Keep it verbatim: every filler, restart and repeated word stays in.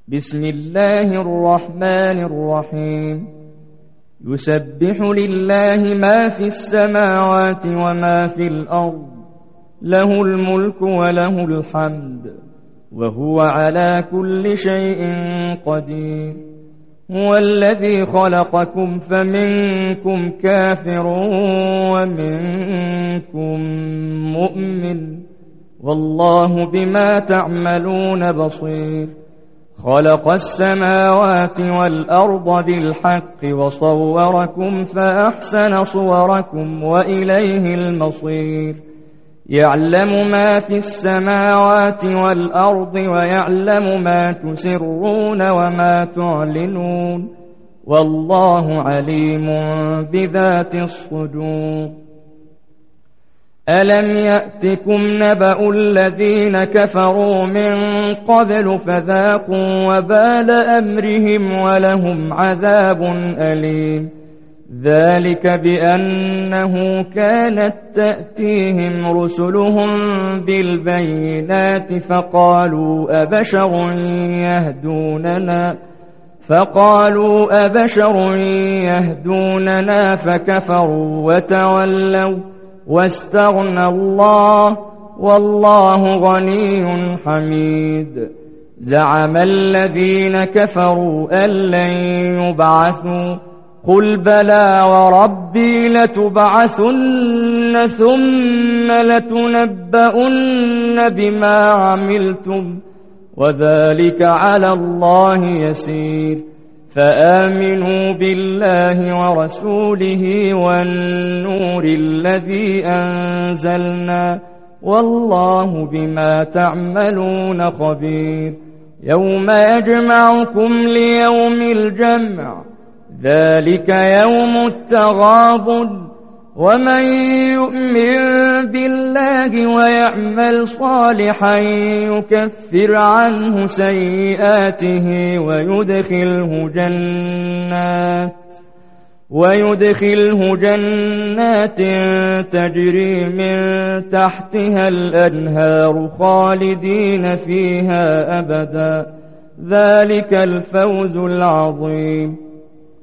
بسم الله الرحمن الرحيم يسبح لله ما في السماوات وما في الأرض له الملك وله الحمد وهو على كل شيء قدير هو الذي خلقكم فمنكم كافر ومنكم مؤمن والله بما تعملون بصير خلق السماوات والأرض بالحق وصوركم فأحسن صوركم وإليه المصير يعلم ما في السماوات والأرض ويعلم ما تسرون وما تعلنون والله عليم بذات الصدور ألم يأتكم نبأ الذين كفروا من قبل فذاقوا وبال أمرهم ولهم عذاب أليم ذلك بأنه كانت تأتيهم رسلهم بالبينات فقالوا أبشر يهدوننا فقالوا أبشر يهدوننا فكفروا وتولوا واستغنى الله والله غني حميد زعم الذين كفروا أن لن يبعثوا قل بلى وربي لتبعثن ثم لتنبؤن بما عملتم وذلك على الله يسير فآمنوا بالله ورسوله والنور الذي أنزلنا والله بما تعملون خبير يوم يجمعكم ليوم الجمع ذلك يوم التغابن ومن يؤمن بالله ويعمل صالحا يكفر عنه سيئاته ويدخله جنات ويدخله جنات تجري من تحتها الأنهار خالدين فيها أبدا ذلك الفوز العظيم